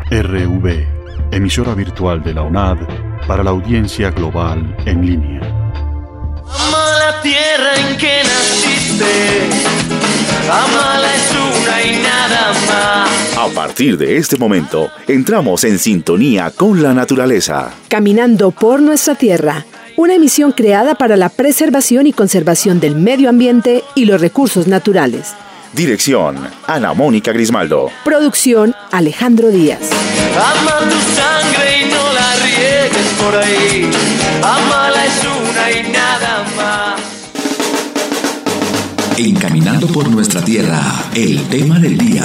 RV, emisora virtual de la UNAD para la audiencia global en línea. Ama la tierra en que naciste, amala es una y nada más. A partir de este momento, entramos en sintonía con la naturaleza. Caminando por nuestra tierra, una emisión creada para la preservación y conservación del medio ambiente y los recursos naturales. Dirección, Ana Mónica Grismaldo. Producción, Alejandro Díaz. Ama tu sangre y no la riegues por ahí, amala es una y nada más. En Caminando por nuestra tierra, el tema del día.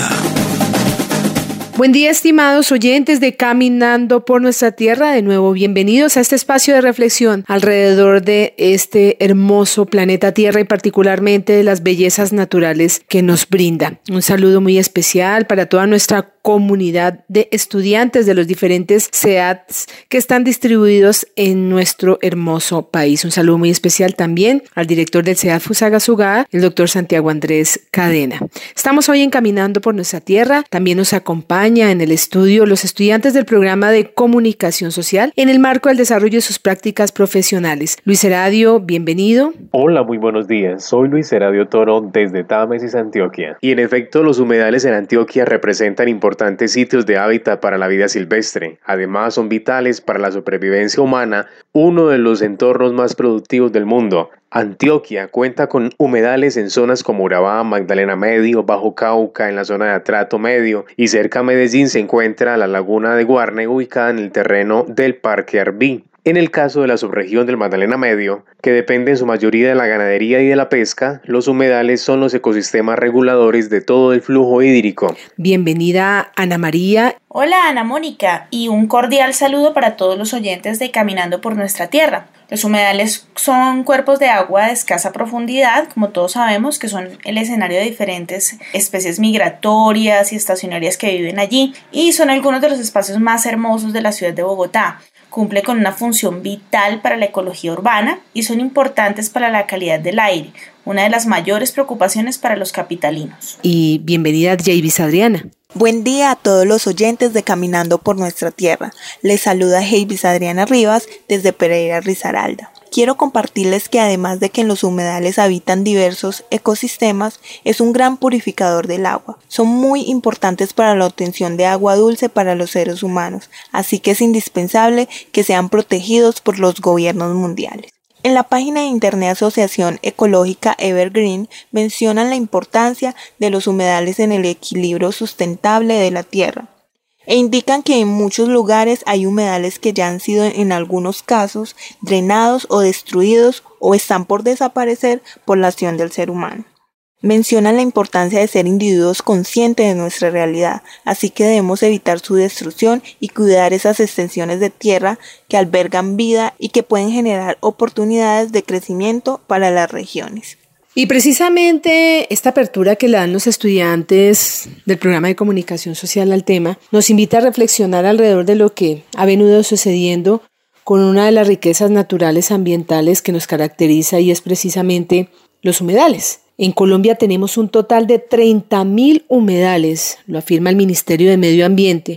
Buen día, estimados oyentes de Caminando por nuestra tierra. De nuevo, bienvenidos a este espacio de reflexión alrededor de este hermoso planeta Tierra y particularmente de las bellezas naturales que nos brinda. Un saludo muy especial para toda nuestra comunidad de estudiantes de los diferentes CEATs que están distribuidos en nuestro hermoso país. Un saludo muy especial también al director del CEAT Fusagasugá, el doctor Santiago Andrés Cadena. Estamos hoy en Caminando por nuestra tierra. También nos acompaña en el estudio los estudiantes del programa de comunicación social en el marco del desarrollo de sus prácticas profesionales. Luis Heradio, bienvenido. Hola, muy buenos días. Soy Luis Heradio Toro desde Támesis, Antioquia. Y en efecto, los humedales en Antioquia representan importantes sitios de hábitat para la vida silvestre. Además, son vitales para la supervivencia humana, uno de los entornos más productivos del mundo. Antioquia cuenta con humedales en zonas como Urabá, Magdalena Medio, Bajo Cauca, en la zona de Atrato Medio, y cerca a Medellín se encuentra la laguna de Guarne, ubicada en el terreno del Parque Arví. En el caso de la subregión del Magdalena Medio, que depende en su mayoría de la ganadería y de la pesca, los humedales son los ecosistemas reguladores de todo el flujo hídrico. Bienvenida, Ana María. Hola, Ana Mónica, y un cordial saludo para todos los oyentes de Caminando por nuestra tierra. Los humedales son cuerpos de agua de escasa profundidad, como todos sabemos, que son el escenario de diferentes especies migratorias y estacionarias que viven allí, y son algunos de los espacios más hermosos de la ciudad de Bogotá. Cumple con una función vital para la ecología urbana y son importantes para la calidad del aire, una de las mayores preocupaciones para los capitalinos. Y bienvenida, Jayvis Adriana. Buen día a todos los oyentes de Caminando por nuestra tierra. Les saluda Jayvis Adriana Rivas desde Pereira, Risaralda. Quiero compartirles que además de que en los humedales habitan diversos ecosistemas, es un gran purificador del agua. Son muy importantes para la obtención de agua dulce para los seres humanos, así que es indispensable que sean protegidos por los gobiernos mundiales. En la página de internet Asociación Ecológica Evergreen mencionan la importancia de los humedales en el equilibrio sustentable de la tierra. E indican que en muchos lugares hay humedales que ya han sido en algunos casos drenados o destruidos o están por desaparecer por la acción del ser humano. Mencionan la importancia de ser individuos conscientes de nuestra realidad, así que debemos evitar su destrucción y cuidar esas extensiones de tierra que albergan vida y que pueden generar oportunidades de crecimiento para las regiones. Y precisamente esta apertura que le dan los estudiantes del programa de comunicación social al tema nos invita a reflexionar alrededor de lo que ha venido sucediendo con una de las riquezas naturales ambientales que nos caracteriza y es precisamente los humedales. En Colombia tenemos un total de 30.000 humedales, lo afirma el Ministerio de Medio Ambiente.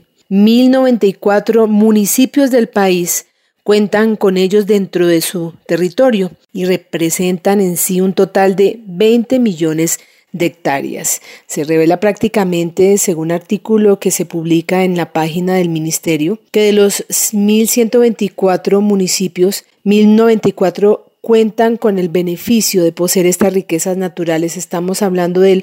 1.094 municipios del país cuentan con ellos dentro de su territorio y representan en sí un total de 20 millones de hectáreas. Se revela prácticamente, según artículo que se publica en la página del Ministerio, que de los 1.124 municipios, 1.094 cuentan con el beneficio de poseer estas riquezas naturales. Estamos hablando del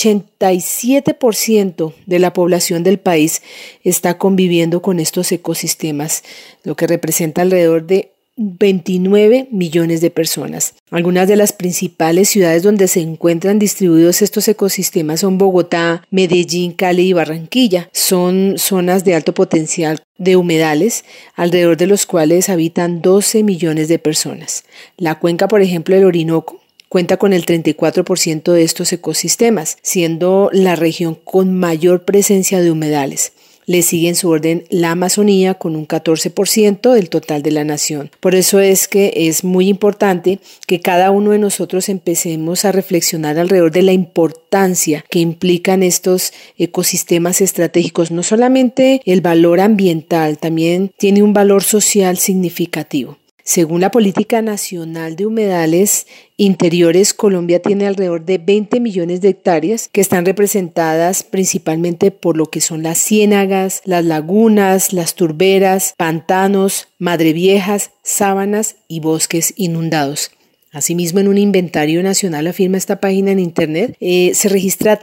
87% de la población del país está conviviendo con estos ecosistemas, lo que representa alrededor de 29 millones de personas. Algunas de las principales ciudades donde se encuentran distribuidos estos ecosistemas son Bogotá, Medellín, Cali y Barranquilla. Son zonas de alto potencial de humedales, alrededor de los cuales habitan 12 millones de personas. La cuenca, por ejemplo, del Orinoco, cuenta con el 34% de estos ecosistemas, siendo la región con mayor presencia de humedales. Le sigue en su orden la Amazonía con un 14% del total de la nación. Por eso es que es muy importante que cada uno de nosotros empecemos a reflexionar alrededor de la importancia que implican estos ecosistemas estratégicos. No solamente el valor ambiental, también tiene un valor social significativo. Según la Política Nacional de Humedales Interiores, Colombia tiene alrededor de 20 millones de hectáreas que están representadas principalmente por lo que son las ciénagas, las lagunas, las turberas, pantanos, madreviejas, sábanas y bosques inundados. Asimismo, en un inventario nacional, afirma esta página en internet, se registra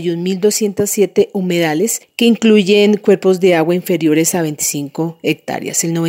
31.207 humedales que incluyen cuerpos de agua inferiores a 25 hectáreas. El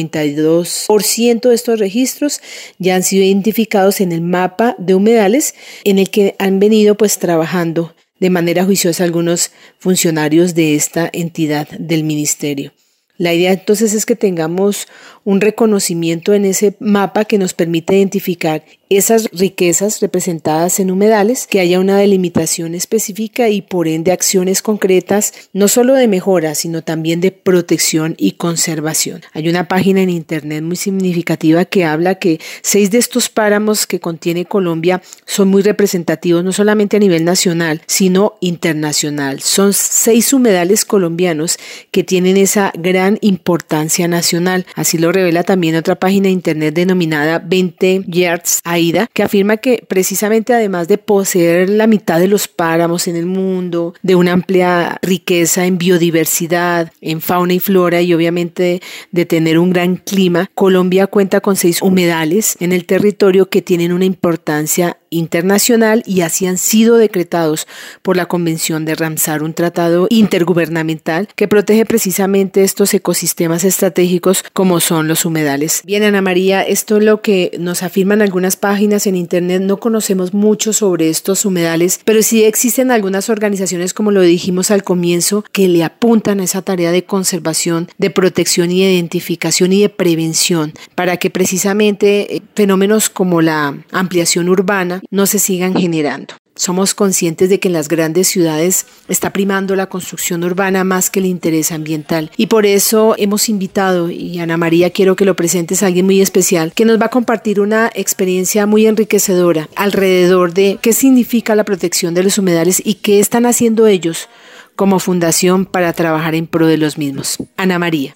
92% de estos registros ya han sido identificados en el mapa de humedales en el que han venido trabajando de manera juiciosa algunos funcionarios de esta entidad del ministerio. La idea entonces es que tengamos un reconocimiento en ese mapa que nos permite identificar esas riquezas representadas en humedales, que haya una delimitación específica y por ende acciones concretas, no solo de mejora, sino también de protección y conservación. Hay una página en internet muy significativa que habla que 6 de estos páramos que contiene Colombia son muy representativos, no solamente a nivel nacional, sino internacional. Son 6 humedales colombianos que tienen esa gran importancia nacional. Así lo revela también otra página de internet denominada 20 Yards AIDA, que afirma que precisamente además de poseer la mitad de los páramos en el mundo, de una amplia riqueza en biodiversidad, en fauna y flora y obviamente de tener un gran clima, Colombia cuenta con 6 humedales en el territorio que tienen una importancia internacional y así han sido decretados por la Convención de Ramsar, un tratado intergubernamental que protege precisamente estos ecosistemas estratégicos como son los humedales. Bien, Ana María, esto es lo que nos afirman algunas páginas en internet. No conocemos mucho sobre estos humedales, pero sí existen algunas organizaciones, como lo dijimos al comienzo, que le apuntan a esa tarea de conservación, de protección y de identificación y de prevención para que precisamente fenómenos como la ampliación urbana no se sigan generando. Somos conscientes de que en las grandes ciudades está primando la construcción urbana más que el interés ambiental y por eso hemos invitado, y Ana María quiero que lo presentes a alguien muy especial que nos va a compartir una experiencia muy enriquecedora alrededor de qué significa la protección de los humedales y qué están haciendo ellos como fundación para trabajar en pro de los mismos. Ana María.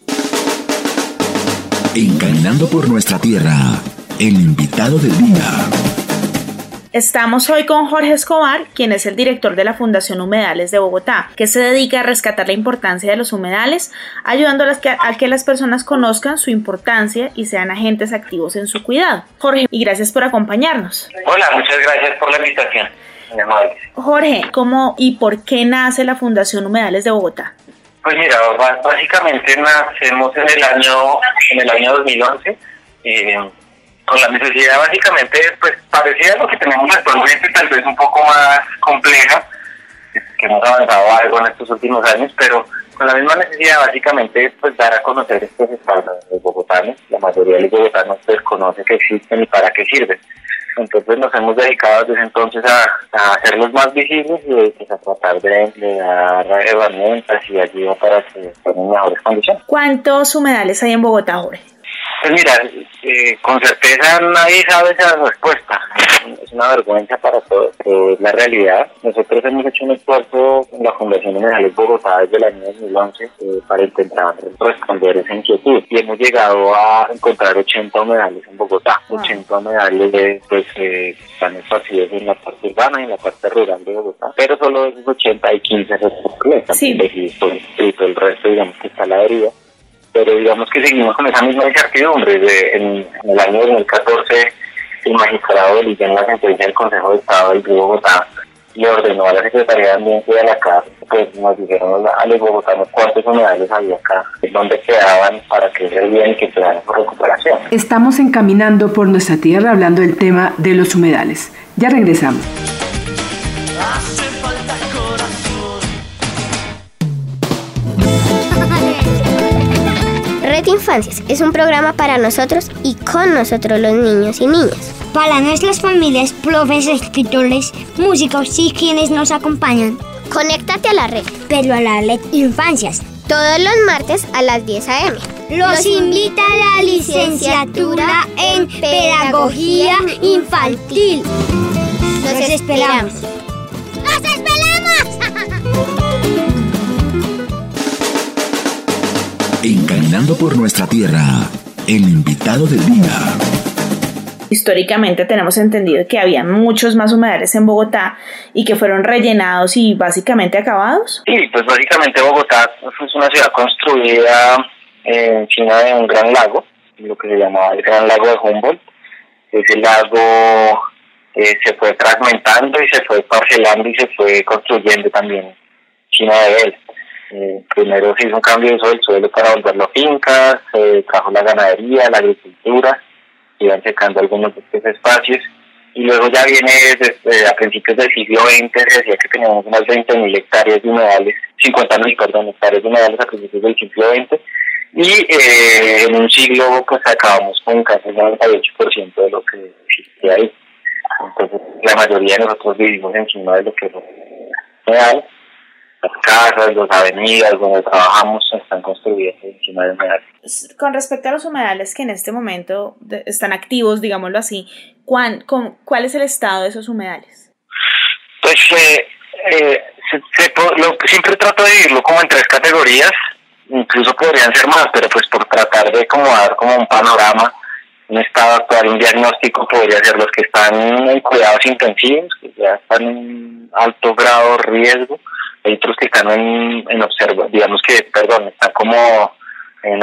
Caminando por nuestra tierra, el invitado del día. Estamos hoy con Jorge Escobar, quien es el director de la Fundación Humedales de Bogotá, que se dedica a rescatar la importancia de los humedales, ayudando a que las personas conozcan su importancia y sean agentes activos en su cuidado. Jorge, y gracias por acompañarnos. Hola, muchas gracias por la invitación. Jorge, ¿cómo y por qué nace la Fundación Humedales de Bogotá? Pues mira, básicamente nacemos en el año 2011, con la necesidad básicamente, pues parecida a lo que tenemos actualmente, tal vez un poco más compleja, que hemos avanzado algo en estos últimos años, pero con la misma necesidad básicamente pues dar a conocer estos espacios. Los bogotanos, la mayoría de los bogotanos desconoce que existen y para qué sirven. Entonces nos hemos dedicado desde entonces a hacerlos más visibles y a tratar de dar herramientas y ayuda para que estén en mejores condiciones. ¿Cuántos humedales hay en Bogotá, Jorge? Pues mira, con certeza nadie sabe esa respuesta. Es una vergüenza para todos, pero es la realidad. Nosotros hemos hecho un esfuerzo en la Fundación Humedales Bogotá desde el año 2011 para intentar responder esa inquietud. Y hemos llegado a encontrar 80 humedales en Bogotá. 80 humedales están esparcidos en la parte urbana y en la parte rural de Bogotá. Pero solo de esos 80 hay 15 completas. Sí. El resto digamos que está a la deriva. Pero digamos que seguimos con esa misma incertidumbre. En el año 2014, el magistrado Belillén, la sentencia del Consejo de Estado del Río Bogotá, le ordenó a la Secretaría de Ambiente y a la CAR, pues nos dijeron a los bogotanos cuántos humedales había acá, dónde quedaban, para que servían y que quedaran por recuperación. Estamos encaminando por nuestra tierra hablando del tema de los humedales. Ya regresamos. Red Infancias es un programa para nosotros y con nosotros los niños y niñas. Para nuestras familias, profes, escritores, músicos y quienes nos acompañan. Conéctate a la red. Pero a la Red Infancias. todos los martes a las 10 a.m. Los invita a la licenciatura en Pedagogía Infantil. Los esperamos. ¡Los esperamos! En Caminando por Nuestra Tierra, el invitado del día. Históricamente tenemos entendido que había muchos más humedales en Bogotá y que fueron rellenados y básicamente acabados. Sí, pues básicamente Bogotá es una ciudad construida encima de un gran lago, lo que se llamaba el Gran Lago de Humboldt. Ese lago se fue fragmentando y se fue parcelando y se fue construyendo también encima de él. Primero se hizo un cambio de uso del suelo para volverlo fincas, se trajo la ganadería, la agricultura, iban secando algunos de estos espacios, y luego ya viene desde a principios del siglo XX, se decía que teníamos unas 20.000 hectáreas de humedales, 50.000, hectáreas de humedales a principios del siglo XX, y en un siglo pues acabamos con casi el 98% de lo que existía ahí. Entonces la mayoría de nosotros vivimos encima de lo que es humedal. Las casas, las avenidas donde trabajamos están construidas encima de humedales. Con respecto a los humedales que en este momento están activos, digámoslo así, ¿cuál es el estado de esos humedales? Pues siempre trato de dividirlo como en 3 categorías, incluso podrían ser más, pero pues por tratar de dar como un panorama, un estado actual, un diagnóstico, podría ser los que están en cuidados intensivos, que ya están en alto grado de riesgo. Hay otros que están en están como en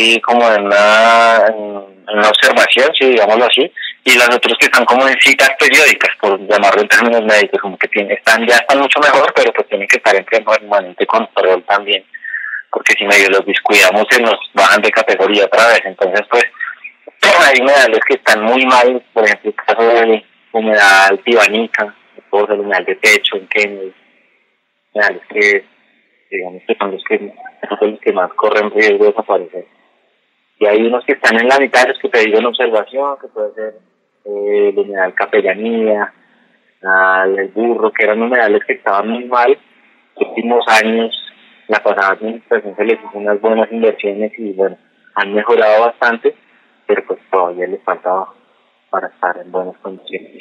una observación, sí, digámoslo así, y los otros que están como en citas periódicas, por llamarlo en términos médicos, como que están mucho mejor, pero pues tienen que estar en permanente control también, porque si medio los descuidamos se nos bajan de categoría otra vez. Entonces pues hay humedales que están muy mal, por ejemplo el caso del humedal Tibanica, el humedal de techo en Kennedy, humedales que digamos que son los que más corren riesgo de desaparecer. Y hay unos que están en la mitad, los que te digo en observación, que puede ser el humedal Capellanía, el Burro, que eran humedales que estaban muy mal. Los últimos años, la pasada administración se les hizo unas buenas inversiones y bueno, han mejorado bastante, pero pues todavía les faltaba para estar en buenas condiciones.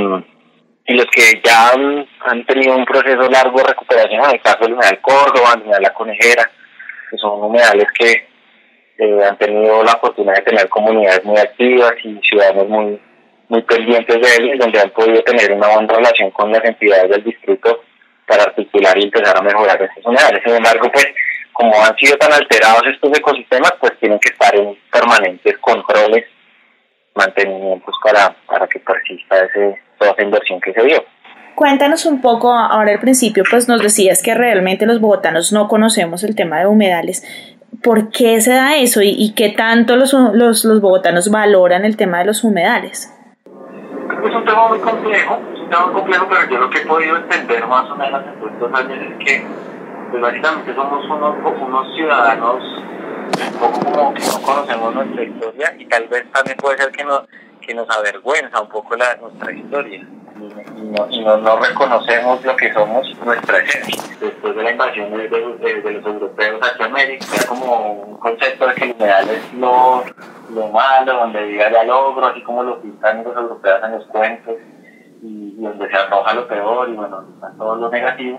Y los que ya han tenido un proceso largo de recuperación, en el caso del humedal Córdoba, el humedal La Conejera, que son humedales que han tenido la fortuna de tener comunidades muy activas y ciudadanos muy, muy pendientes de ellos, donde han podido tener una buena relación con las entidades del distrito para articular y empezar a mejorar estos humedales. Sin embargo, pues, como han sido tan alterados estos ecosistemas, pues tienen que estar en permanentes controles, mantenimientos para que persista toda esa inversión que se dio. Cuéntanos un poco, ahora al principio pues nos decías que realmente los bogotanos no conocemos el tema de humedales. ¿Por qué se da eso y qué tanto los bogotanos valoran el tema de los humedales? Es un tema muy complejo, pero yo lo que he podido entender más o menos en estos años es que pues básicamente somos unos ciudadanos un poco como que no conocemos nuestra historia, y tal vez también puede ser que nos avergüenza un poco nuestra historia y no reconocemos lo que somos, nuestra esencia. Después de la invasión de los europeos aquí a América, era como un concepto de que el humedal es lo malo, donde diga ya logro, así como lo pintan los europeos en los cuentos, y donde se arroja lo peor y bueno, todo lo negativo.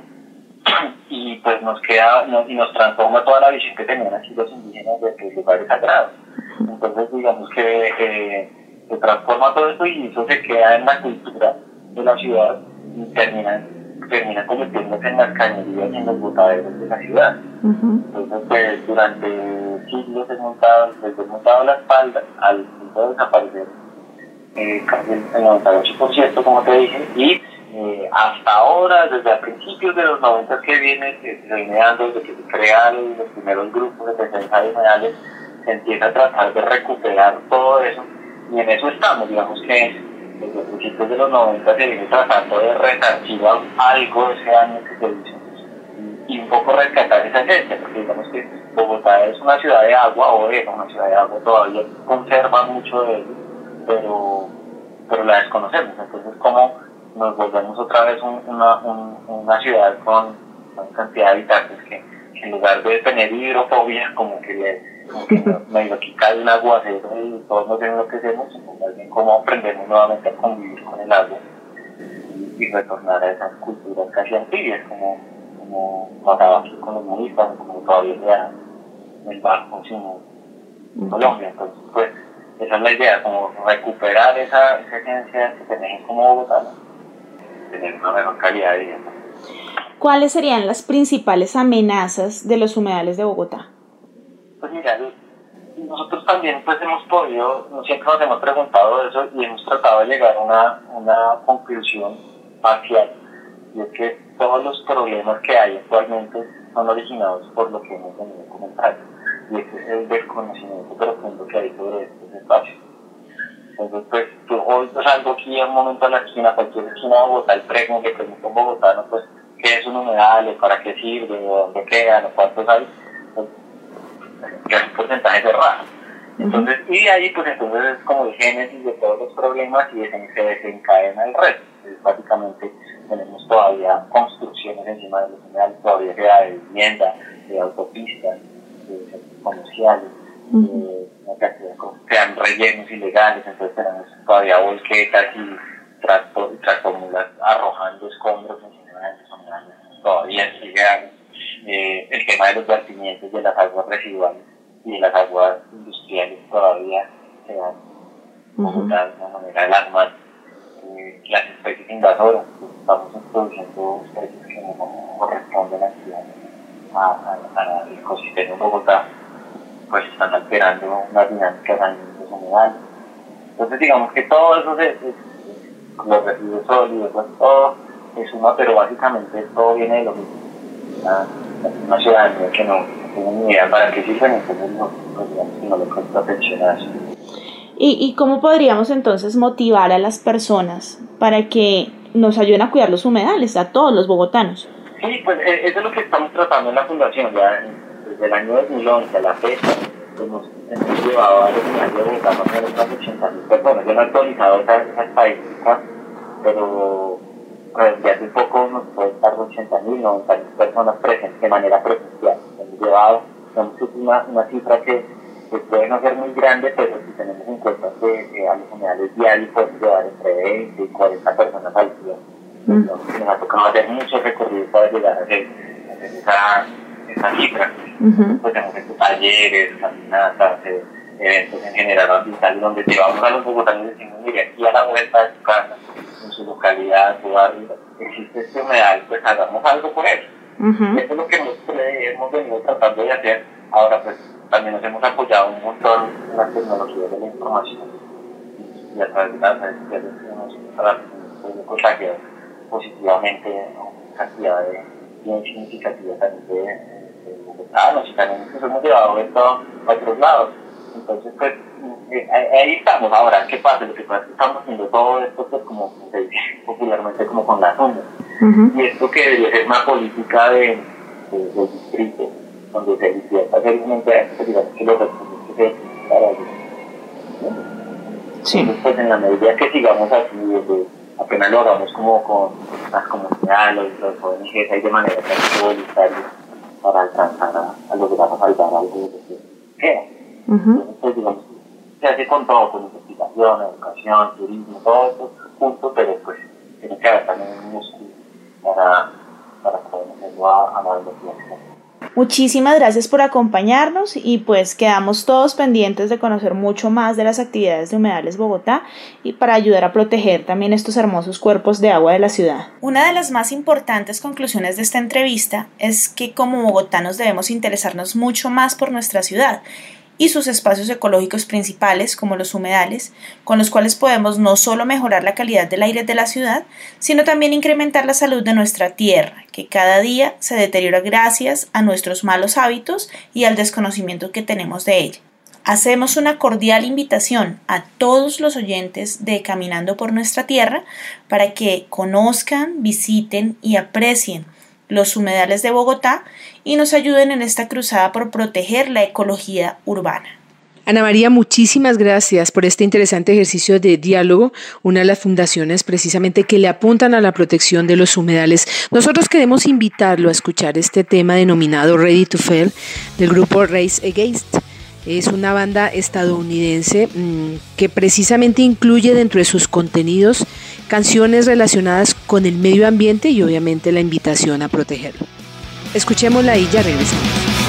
Y pues nos transforma toda la visión que tenían aquí los indígenas de que el lugar es sagrado. Entonces digamos que se transforma todo esto y eso se queda en la cultura de la ciudad y termina convirtiéndose en las cañerías y en los botaderos de la ciudad. Entonces pues durante siglos les he montado la espalda al punto de desaparecer casi el 98%, como te dije, y hasta ahora, desde a principios de los 90 que se viene dando, desde que se crean los primeros grupos de defensa de humedales, se empieza a tratar de recuperar todo eso, y en eso estamos. Digamos que desde principios de los 90 se viene tratando de resarcir algo de ese daño que se hizo y un poco rescatar esa esencia, porque digamos que Bogotá es una ciudad de agua, o era una ciudad de agua, todavía conserva mucho de ello, pero la desconocemos. Entonces, ¿cómo nos volvemos otra vez una ciudad con una cantidad de habitantes que en lugar de tener hidrofobia, como que medio que cae un aguacero y todos nos enloquecemos, sino más bien cómo aprendemos nuevamente a convivir con el agua y retornar a esas culturas casi antiguas, como pasaba aquí con los muistas, como todavía sea en el barco, sino en Colombia. Entonces, pues, esa es la idea, como recuperar esa esencia que tenemos como bogotanos, tener una mejor calidad de vida. ¿Cuáles serían las principales amenazas de los humedales de Bogotá? Pues mira, nosotros también pues hemos podido, siempre nos hemos preguntado eso y hemos tratado de llegar a una conclusión parcial, y es que todos los problemas que hay actualmente son originados por lo que hemos venido comentando, y ese es el desconocimiento profundo que hay sobre estos espacios. Entonces, pues, tú hoy salgo aquí a un momento a la esquina, cualquier esquina de Bogotá, le pregunto a un bogotano, pues, ¿qué es un humedal? ¿Para qué sirve? ¿Dónde quedan? ¿Cuántos hay? Pues, ya es un porcentaje cerrado. Entonces, y de ahí, pues, entonces es como el génesis de todos los problemas y se desencadena el resto. Entonces, básicamente, tenemos todavía construcciones encima de los humedales, todavía queda de vivienda, de autopistas, de centros comerciales, sean rellenos ilegales, entonces tenemos todavía volquetas y tractomulas arrojando escombros encima de los humedales, todavía sigue el tema de los vertimientos de las aguas residuales y de las aguas industriales todavía se dan de una manera alarmante. Las especies invasoras, pues, estamos introduciendo especies que no corresponden al ecosistema de Bogotá, pues están alterando una dinámica de los humedales. Entonces digamos que todo eso los residuos sólidos, pues, todo se suma, pero básicamente todo viene de lo mismo. Una ciudadanía que no tiene ni idea para qué sirven, entonces no le cuesta atención a eso. ¿Y cómo podríamos entonces motivar a las personas para que nos ayuden a cuidar los humedales, a todos los bogotanos? Sí, pues eso es lo que estamos tratando en la Fundación. Ya desde el año 2011 a la fecha hemos llevado a los humedales de Bogotá más o menos unas 80.000 personas. Yo no he actualizado esa estadística, pero desde hace poco nos puede estar 80.000, 90.000 personas presentes de manera presencial. Hemos llevado una cifra que puede no ser muy grande, pero si tenemos en cuenta que a los humedales diarios pueden llevar entre 20 y 40 personas al día. Entonces, nos ha tocado hacer mucho recorrido para llegar a hacer esa cifra. Pues hemos hecho talleres, caminatas, eventos en general ambientales, donde llevamos a los bogotanos y decimos, mire, aquí a la vuelta de su casa, en su localidad, su barrio, existe este humedal, pues hagamos algo por él. Eso es lo que hemos venido tratando de hacer. Ahora, pues, también nos hemos apoyado un montón en las tecnologías de la información y a través de las redes sociales hemos contagiado positivamente una cantidad bien significativa también de bogotanos, y también incluso hemos llevado esto a otros lados. Entonces, pues, ahí estamos. Ahora, ¿qué pasa? Lo que pasa es que estamos haciendo todo esto, pues, como se dice popularmente, como con las uñas. Y esto que debería ser una política del distrito, donde se invierta seriamente, pues, digamos que los recursos que se para ellos. Sí. Entonces, pues, en la medida que sigamos así, apenas lo hagamos como con las comunidades, los ONGs, hay de manera casi voluntaria para alcanzar a lograr salvar algo de lo que queda. Entonces, pues, digamos, se hace con todo, con investigación, educación, turismo, todo esto junto, pero pues tiene que haber también un músculo para poder hacerlo a la velocidad. Muchísimas gracias por acompañarnos y pues quedamos todos pendientes de conocer mucho más de las actividades de Humedales Bogotá y para ayudar a proteger también estos hermosos cuerpos de agua de la ciudad. Una de las más importantes conclusiones de esta entrevista es que como bogotanos debemos interesarnos mucho más por nuestra ciudad y sus espacios ecológicos principales como los humedales, con los cuales podemos no solo mejorar la calidad del aire de la ciudad, sino también incrementar la salud de nuestra tierra, que cada día se deteriora gracias a nuestros malos hábitos y al desconocimiento que tenemos de ella. Hacemos una cordial invitación a todos los oyentes de Caminando por Nuestra Tierra para que conozcan, visiten y aprecien los humedales de Bogotá y nos ayuden en esta cruzada por proteger la ecología urbana. Ana María, muchísimas gracias por este interesante ejercicio de diálogo, una de las fundaciones precisamente que le apuntan a la protección de los humedales. Nosotros queremos invitarlo a escuchar este tema denominado Ready to Fail del grupo Race Against. Es una banda estadounidense que precisamente incluye dentro de sus contenidos canciones relacionadas con el medio ambiente y obviamente la invitación a protegerlo. Escuchémosla y ya regresamos.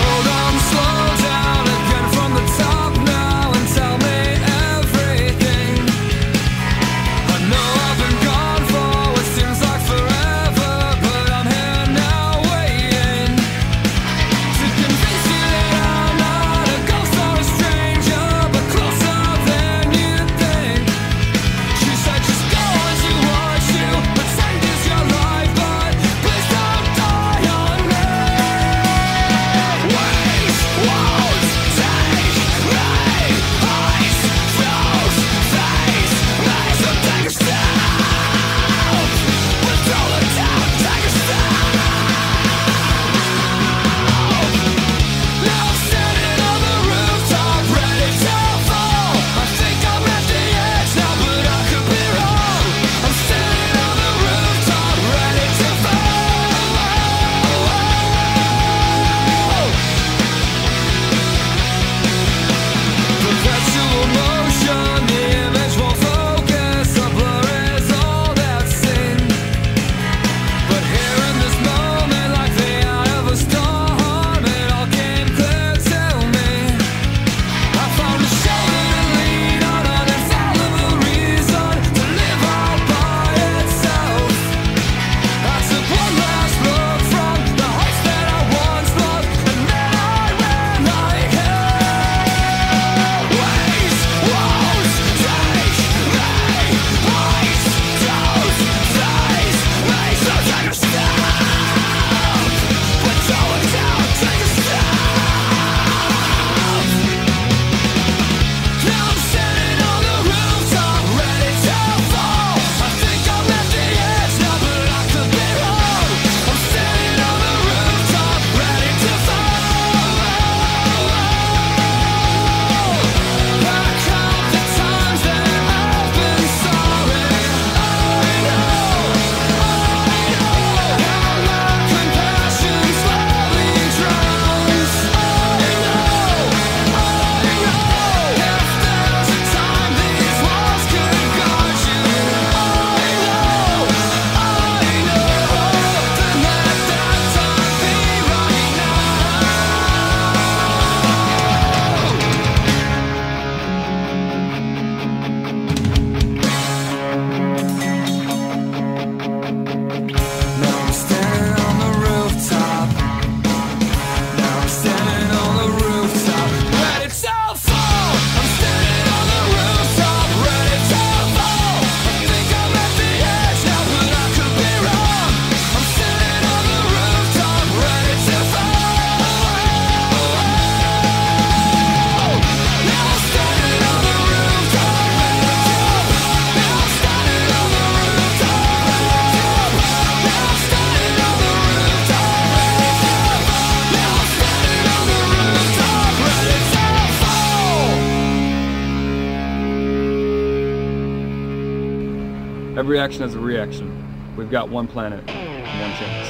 Every action has a reaction. We've got one planet, one chance.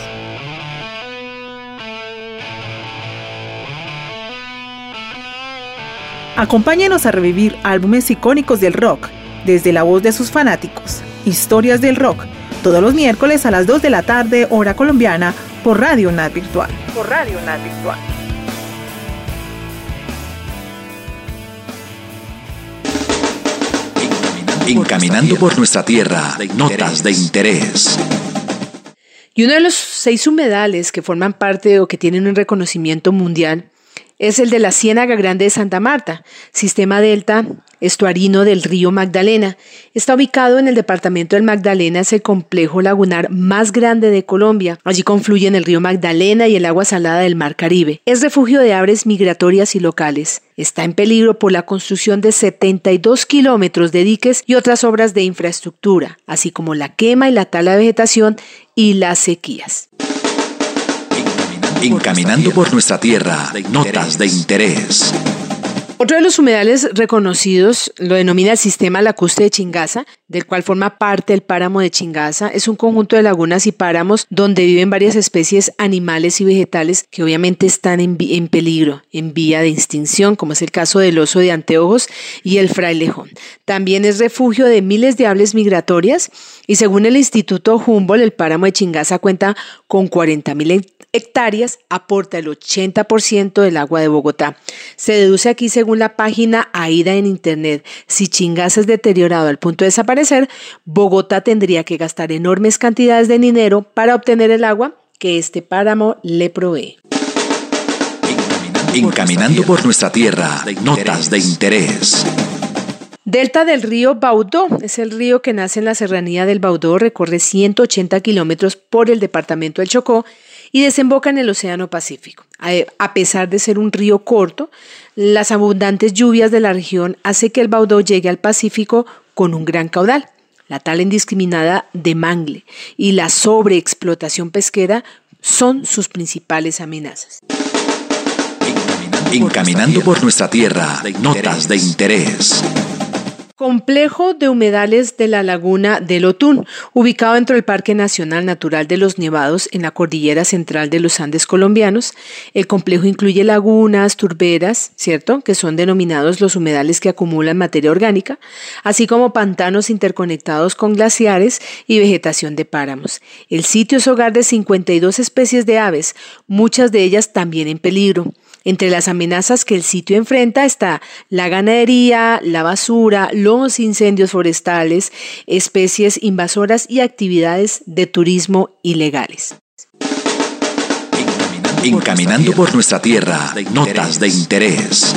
Acompáñenos a revivir álbumes icónicos del rock, desde la voz de sus fanáticos. Historias del rock, todos los miércoles a las 2 de la tarde, hora colombiana, por Radio UNAD Virtual. Encaminando por nuestra tierra, notas de interés. Y uno de los 6 humedales que forman parte o que tienen un reconocimiento mundial es el de la Ciénaga Grande de Santa Marta, sistema delta estuarino del río Magdalena. Está ubicado en el departamento del Magdalena, es el complejo lagunar más grande de Colombia. Allí confluyen el río Magdalena y el agua salada del Mar Caribe. Es refugio de aves migratorias y locales. Está en peligro por la construcción de 72 kilómetros de diques y otras obras de infraestructura, así como la quema y la tala de vegetación y las sequías. Encaminando por nuestra tierra, notas de interés. Otro de los humedales reconocidos lo denomina el sistema lacustre de Chingaza, del cual forma parte el páramo de Chingaza. Es un conjunto de lagunas y páramos donde viven varias especies animales y vegetales que obviamente están en peligro, en vía de extinción, como es el caso del oso de anteojos y el frailejón. También es refugio de miles de aves migratorias y según el Instituto Humboldt, el páramo de Chingaza cuenta con 40.000 hectáreas, aporta el 80% del agua de Bogotá. Se deduce aquí, según la página AIDA en internet, si Chingaza es deteriorado al punto de desaparecer, Bogotá tendría que gastar enormes cantidades de dinero para obtener el agua que este páramo le provee. Encaminando por nuestra tierra, notas de interés. Delta del río Baudó es el río que nace en la serranía del Baudó, recorre 180 kilómetros por el departamento del Chocó y desemboca en el Océano Pacífico. A pesar de ser un río corto, las abundantes lluvias de la región hacen que el Baudó llegue al Pacífico con un gran caudal. La tala indiscriminada de mangle y la sobreexplotación pesquera son sus principales amenazas. Encaminando por nuestra tierra, notas de interés. Complejo de humedales de la laguna del Otún, ubicado dentro del Parque Nacional Natural de los Nevados en la cordillera central de los Andes colombianos. El complejo incluye lagunas, turberas, ¿cierto?, que son denominados los humedales que acumulan materia orgánica, así como pantanos interconectados con glaciares y vegetación de páramos. El sitio es hogar de 52 especies de aves, muchas de ellas también en peligro. Entre las amenazas que el sitio enfrenta está la ganadería, la basura, los incendios forestales, especies invasoras y actividades de turismo ilegales. Encaminando por nuestra tierra, notas de interés.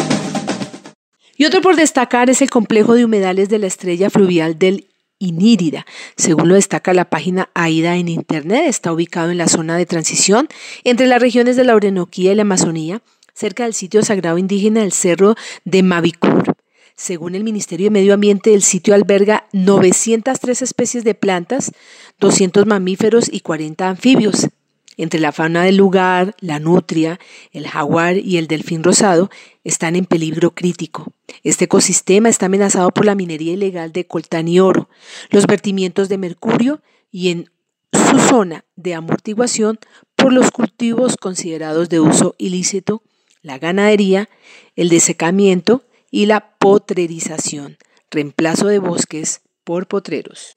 Y otro por destacar es el complejo de humedales de la estrella fluvial del Inírida. Según lo destaca la página AIDA en internet, está ubicado en la zona de transición entre las regiones de la Orinoquía y la Amazonía, cerca del sitio sagrado indígena del Cerro de Mavicur. Según el Ministerio de Medio Ambiente, el sitio alberga 903 especies de plantas, 200 mamíferos y 40 anfibios. Entre la fauna del lugar, la nutria, el jaguar y el delfín rosado están en peligro crítico. Este ecosistema está amenazado por la minería ilegal de coltán y oro, los vertimientos de mercurio y en su zona de amortiguación por los cultivos considerados de uso ilícito, la ganadería, el desecamiento y la potrerización, reemplazo de bosques por potreros.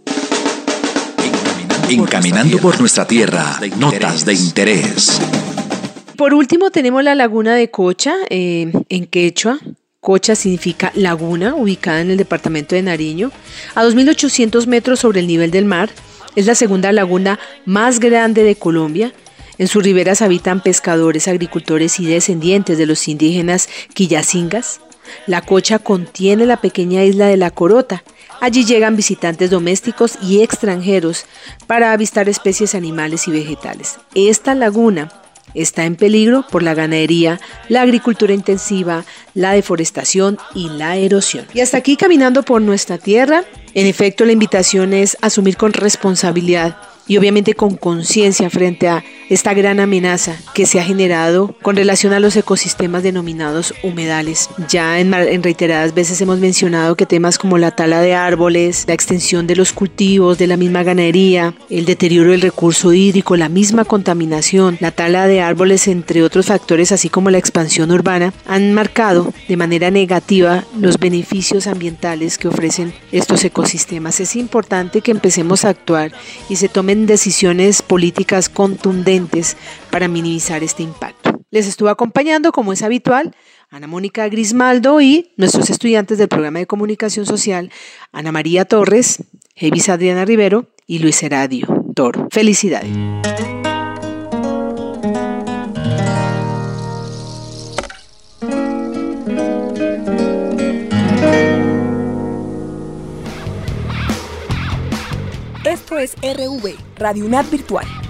Encaminando por nuestra tierra, notas de interés. Por último tenemos la laguna de Cocha, en quechua. Cocha significa laguna, ubicada en el departamento de Nariño, a 2.800 metros sobre el nivel del mar. Es la segunda laguna más grande de Colombia. En sus riberas habitan pescadores, agricultores y descendientes de los indígenas quillacingas. La Cocha contiene la pequeña isla de La Corota. Allí llegan visitantes domésticos y extranjeros para avistar especies animales y vegetales. Esta laguna está en peligro por la ganadería, la agricultura intensiva, la deforestación y la erosión. Y hasta aquí caminando por nuestra tierra. En efecto, la invitación es asumir con responsabilidad y obviamente con conciencia frente a esta gran amenaza que se ha generado con relación a los ecosistemas denominados humedales. Ya en reiteradas veces hemos mencionado que temas como la tala de árboles, la extensión de los cultivos, de la misma ganadería, el deterioro del recurso hídrico, la misma contaminación, la tala de árboles, entre otros factores, así como la expansión urbana, han marcado de manera negativa los beneficios ambientales que ofrecen estos ecosistemas. Es importante que empecemos a actuar y se tomen decisiones políticas contundentes para minimizar este impacto. Les estuvo acompañando, como es habitual, Ana Mónica Grismaldo y nuestros estudiantes del programa de comunicación social, Ana María Torres, Hevis Adriana Rivero y Luis Heradio Toro. Felicidades. Esto es RV, Radio UNAD Virtual.